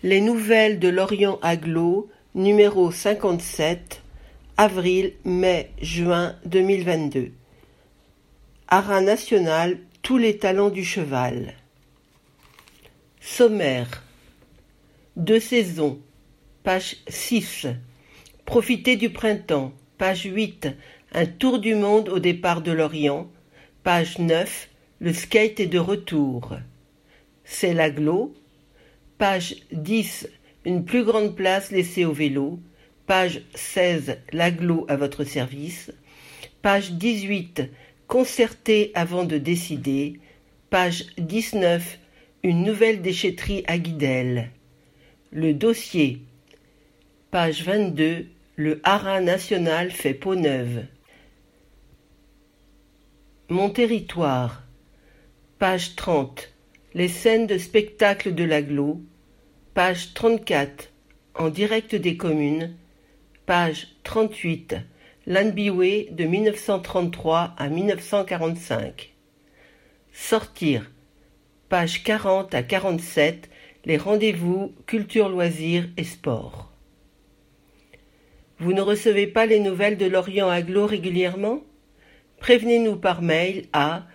Les nouvelles de l'Orient Agglo, numéro 57, avril, mai, juin 2022. Haras national, tous les talents du cheval. Sommaire. 2 saisons, page 6. Profiter du printemps, page 8. Un tour du monde au départ de l'Orient, page 9. Le skate est de retour. C'est l'Agglo. Page 10. Une plus grande place laissée au vélo. Page 16. L'Agglo à votre service. Page 18. Concerter avant de décider. Page 19. Une nouvelle déchetterie à Guidel. Le dossier. Page 22. Le Haras national fait peau neuve. Mon territoire. Page 30. Les scènes de spectacle de l'Agglo. Page 34. En direct des communes. Page 38. L'Anbiway de 1933 à 1945. Sortir. Page 40 à 47. Les rendez-vous culture, loisirs et sport. Vous ne recevez pas les nouvelles de l'Orient Agglo régulièrement ? Prévenez-nous par mail à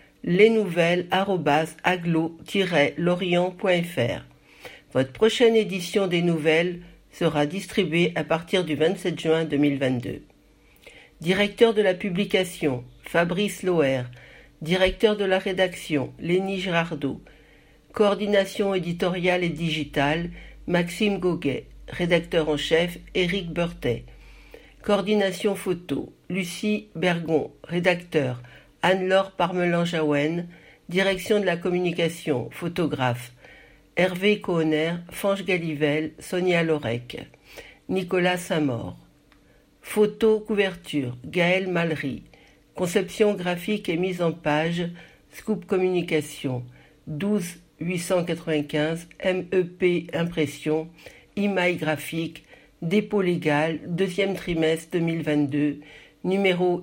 lesnouvelles@agglo-lorient.fr. Votre prochaine édition des nouvelles sera distribuée à partir du 27 juin 2022. Directeur de la publication, Fabrice Loher. Directeur de la rédaction, Lénie Girardot. Coordination éditoriale et digitale, Maxime Goguet. Rédacteur en chef, Éric Berthet. Coordination photo, Lucie Bergon. Rédacteur, Anne-Laure Parmelan-Jaouen. Direction de la communication, photographe, Hervé Cohner, Fange Galivelle, Sonia Lorec. Nicolas Saint-Maur. Photo couverture, Gaël Mallery. Conception graphique et mise en page, Scoop Communication, 12 895 MEP Impression, Email graphique, dépôt légal, 2e trimestre 2022, numéro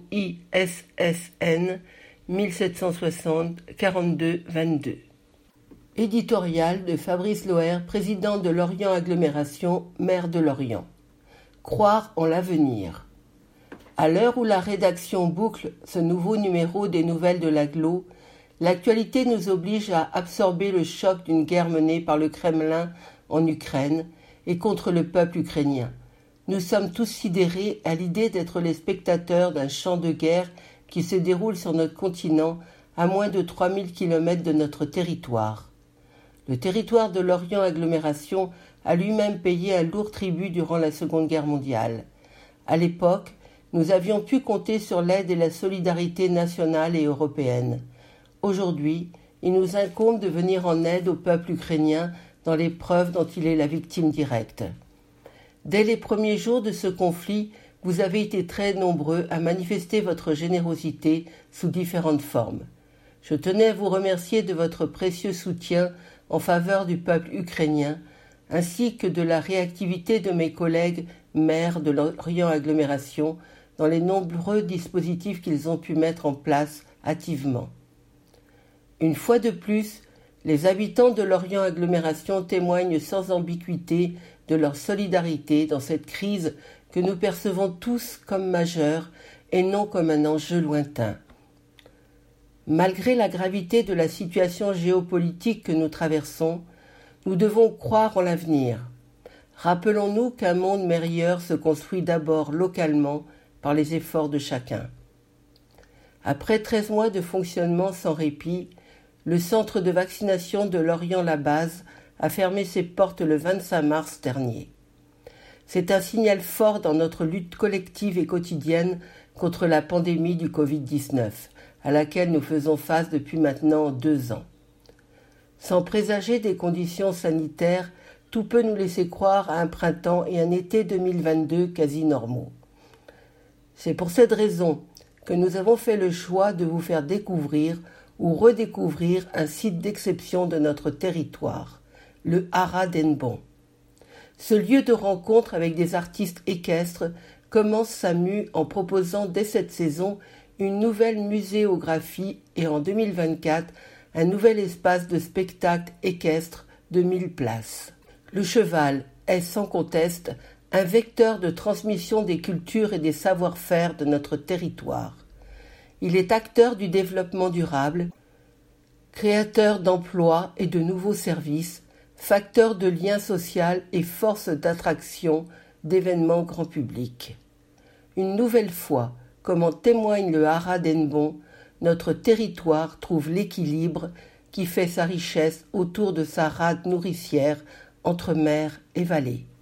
ISSN 1760 42 22. Éditorial de Fabrice Loher, président de Lorient Agglomération, maire de Lorient. Croire en l'avenir. À l'heure où la rédaction boucle ce nouveau numéro des nouvelles de l'Agglo, l'actualité nous oblige à absorber le choc d'une guerre menée par le Kremlin en Ukraine et contre le peuple ukrainien. Nous sommes tous sidérés à l'idée d'être les spectateurs d'un champ de guerre qui se déroule sur notre continent à moins de 3000 km de notre territoire. Le territoire de l'Orient Agglomération a lui-même payé un lourd tribut durant la Seconde Guerre mondiale. À l'époque, nous avions pu compter sur l'aide et la solidarité nationale et européenne. Aujourd'hui, il nous incombe de venir en aide au peuple ukrainien dans l'épreuve dont il est la victime directe. Dès les premiers jours de ce conflit, vous avez été très nombreux à manifester votre générosité sous différentes formes. Je tenais à vous remercier de votre précieux soutien en faveur du peuple ukrainien, ainsi que de la réactivité de mes collègues maires de l'Orient Agglomération dans les nombreux dispositifs qu'ils ont pu mettre en place hâtivement. Une fois de plus, les habitants de l'Orient Agglomération témoignent sans ambiguïté de leur solidarité dans cette crise que nous percevons tous comme majeure et non comme un enjeu lointain. Malgré la gravité de la situation géopolitique que nous traversons, nous devons croire en l'avenir. Rappelons-nous qu'un monde meilleur se construit d'abord localement par les efforts de chacun. Après 13 mois de fonctionnement sans répit, le centre de vaccination de Lorient-la-Base a fermé ses portes le 25 mars dernier. C'est un signal fort dans notre lutte collective et quotidienne contre la pandémie du Covid-19, à laquelle nous faisons face depuis maintenant 2 ans. Sans présager des conditions sanitaires, tout peut nous laisser croire à un printemps et un été 2022 quasi normaux. C'est pour cette raison que nous avons fait le choix de vous faire découvrir ou redécouvrir un site d'exception de notre territoire, le Haras d'Hennebont. Ce lieu de rencontre avec des artistes équestres commence sa mue en proposant dès cette saison une nouvelle muséographie et en 2024 un nouvel espace de spectacle équestre de 1000 places. Le cheval est sans conteste un vecteur de transmission des cultures et des savoir-faire de notre territoire. Il est acteur du développement durable, créateur d'emplois et de nouveaux services, facteur de lien social et force d'attraction d'événements grand public. Une nouvelle fois, comme en témoigne le Haras d'Hennebont, notre territoire trouve l'équilibre qui fait sa richesse autour de sa rade nourricière entre mer et vallée.